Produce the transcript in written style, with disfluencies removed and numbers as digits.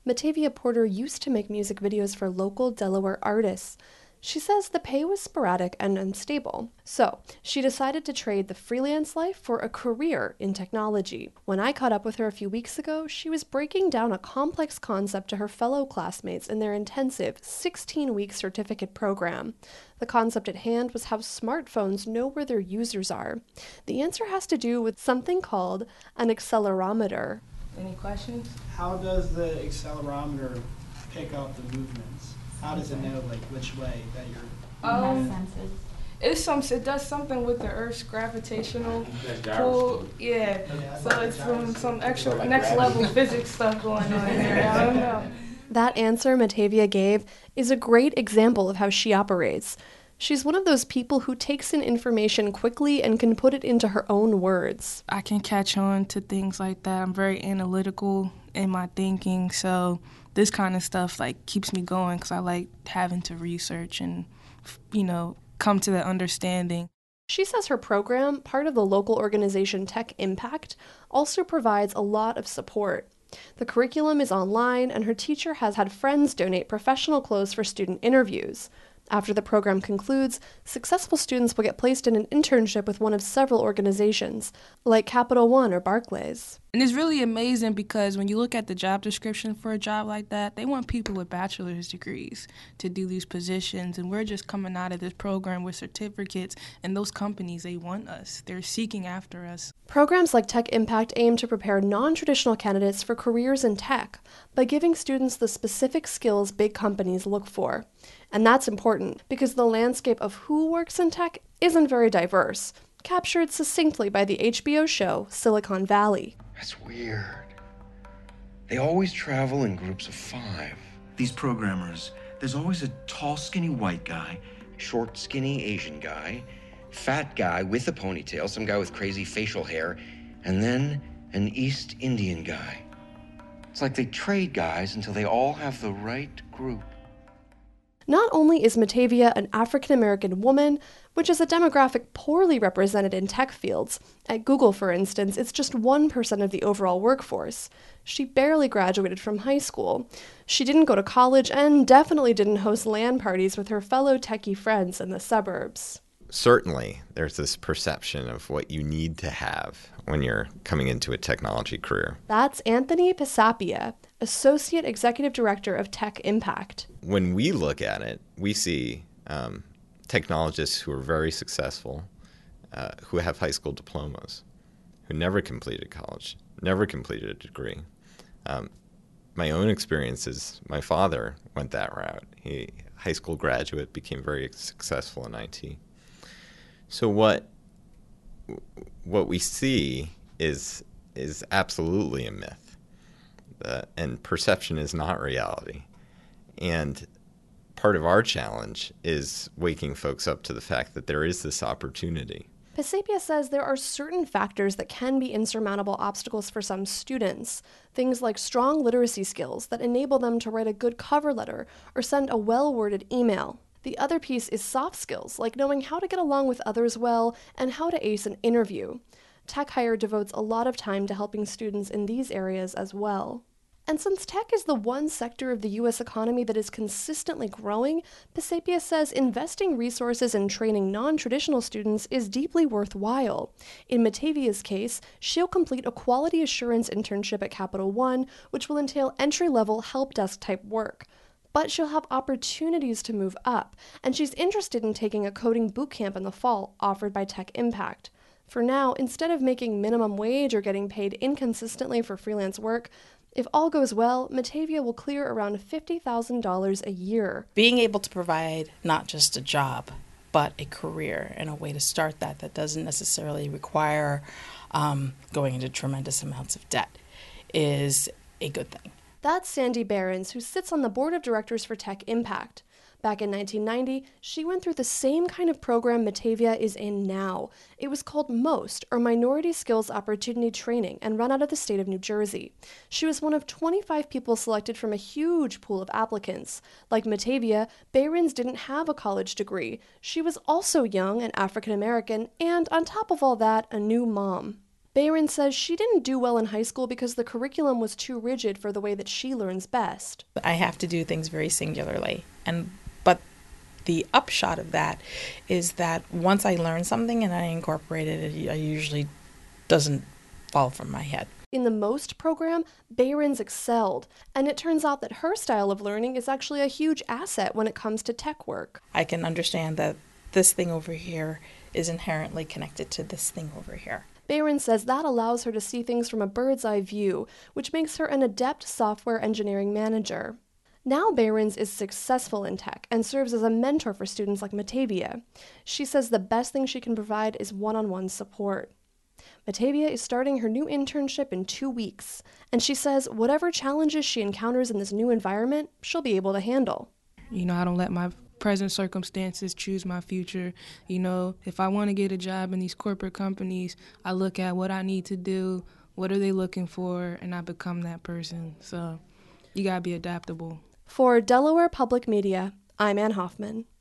Matavia Porter used to make music videos for local Delaware artists. She says the pay was sporadic and unstable, so she decided to trade the freelance life for a career in technology. When I caught up with her a few weeks ago, she was breaking down a complex concept to her fellow classmates in their intensive 16-week certificate program. The concept at hand was how smartphones know where their users are. The answer has to do with something called an accelerometer. Any questions? How does the accelerometer pick up the movements? How does it know which way that you're Senses. It does something with the Earth's gravitational pull. Yeah. So it's some extra next level physics stuff going on there. I don't know. That answer Matavia gave is a great example of how she operates. She's one of those people who takes in information quickly and can put it into her own words. I can catch on to things like that. I'm very analytical in my thinking, so this kind of stuff keeps me going because I like having to research and, come to that understanding. She says her program, part of the local organization Tech Impact, also provides a lot of support. The curriculum is online, and her teacher has had friends donate professional clothes for student interviews. After the program concludes, successful students will get placed in an internship with one of several organizations, like Capital One or Barclays. And it's really amazing because when you look at the job description for a job like that, they want people with bachelor's degrees to do these positions. And we're just coming out of this program with certificates, and those companies, they want us. They're seeking after us. Programs like Tech Impact aim to prepare non-traditional candidates for careers in tech by giving students the specific skills big companies look for. And that's important because the landscape of who works in tech isn't very diverse, captured succinctly by the HBO show Silicon Valley. That's weird. They always travel in groups of 5. These programmers, there's always a tall, skinny white guy, Short, skinny Asian guy, fat guy with a ponytail, some guy with crazy facial hair, and then an East Indian guy. It's like they trade guys until they all have the right group. Not only is Matavia an African-American woman, which is a demographic poorly represented in tech fields. At Google, for instance, it's just 1% of the overall workforce. She barely graduated from high school. She didn't go to college and definitely didn't host LAN parties with her fellow techie friends in the suburbs. Certainly, there's this perception of what you need to have when you're coming into a technology career. That's Anthony Pisapia, Associate Executive Director of Tech Impact. When we look at it, we see technologists who are very successful, who have high school diplomas, who never completed college, never completed a degree. My own experience is my father went that route. He, high school graduate, became very successful in IT. So what we see is absolutely a myth, and perception is not reality. And part of our challenge is waking folks up to the fact that there is this opportunity. Pisapia says there are certain factors that can be insurmountable obstacles for some students, things like strong literacy skills that enable them to write a good cover letter or send a well-worded email. The other piece is soft skills, like knowing how to get along with others well and how to ace an interview. TechHire devotes a lot of time to helping students in these areas as well. And since tech is the one sector of the U.S. economy that is consistently growing, Pisapia says investing resources in training non-traditional students is deeply worthwhile. In Matavia's case, she'll complete a quality assurance internship at Capital One, which will entail entry-level help desk type work. But she'll have opportunities to move up, and she's interested in taking a coding bootcamp in the fall offered by Tech Impact. For now, instead of making minimum wage or getting paid inconsistently for freelance work, if all goes well, Matavia will clear around $50,000 a year. Being able to provide not just a job, but a career and a way to start that doesn't necessarily require going into tremendous amounts of debt is a good thing. That's Sandy Behrens, who sits on the board of directors for Tech Impact. Back in 1990, she went through the same kind of program Matavia is in now. It was called MOST, or Minority Skills Opportunity Training, and run out of the state of New Jersey. She was one of 25 people selected from a huge pool of applicants. Like Matavia, Behrens didn't have a college degree. She was also young and African American, and on top of all that, a new mom. Behrens says she didn't do well in high school because the curriculum was too rigid for the way that she learns best. I have to do things very singularly, but the upshot of that is that once I learn something and I incorporate it, it usually doesn't fall from my head. In the MOST program, Behrens excelled, and it turns out that her style of learning is actually a huge asset when it comes to tech work. I can understand that this thing over here is inherently connected to this thing over here. Behrens says that allows her to see things from a bird's eye view, which makes her an adept software engineering manager. Now Behrens is successful in tech and serves as a mentor for students like Matavia. She says the best thing she can provide is one-on-one support. Matavia is starting her new internship in 2 weeks, and she says whatever challenges she encounters in this new environment, she'll be able to handle. I don't let my present circumstances choose my future. If I want to get a job in these corporate companies, I look at what I need to do, what are they looking for, and I become that person. So you gotta be adaptable. For Delaware Public Media, I'm Ann Hoffman.